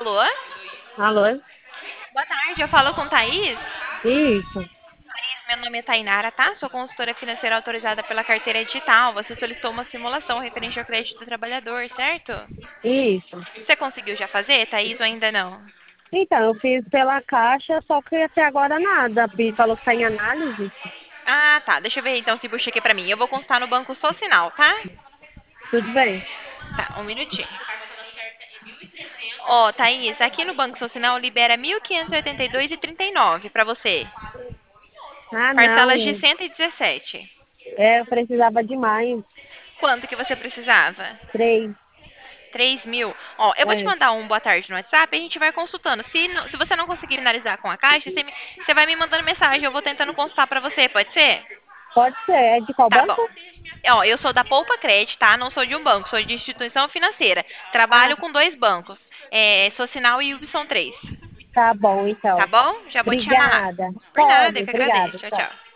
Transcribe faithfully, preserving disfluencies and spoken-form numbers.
Alô? Alô? Boa tarde, eu falo com Thaís. Isso, Meu nome é Tainara, tá? Sou consultora financeira autorizada pela carteira digital. Você solicitou uma simulação referente ao crédito do trabalhador, certo? isso. Você conseguiu já fazer, Thaís, ou ainda não? Então, eu fiz pela Caixa, só que até agora nada. A Bi falou que está em análise. Ah, tá. Deixa eu ver então se puxa aqui pra mim. Eu vou consultar no banco Social, tá? Tudo bem. Tá, um minutinho. Ó, Thaís, aqui no Banco Social libera mil quinhentos e oitenta e dois e trinta e nove pra você. Ah, Parcelas de não. cento e dezessete. É, eu precisava de mais. Quanto que você precisava? Três. Três mil. Ó, eu vou te É, mandar um boa tarde no WhatsApp e a gente vai consultando. Se, não- se você não conseguir finalizar com a caixa, você, me- você vai me mandando mensagem. Eu vou tentando consultar pra você, pode ser? pode ser. É de qual Tá bom. banco? Ó, eu sou da Poupa Credit, tá? Não sou de um banco, sou de instituição financeira. Ah, Trabalho com dois bancos, é, Socinal e Ubson três. tá bom, Tá então. bom? Já vou te chamar lá. Obrigada. Por nada, Pode, eu que agradeço. obrigada. Tchau, Tchau. tchau.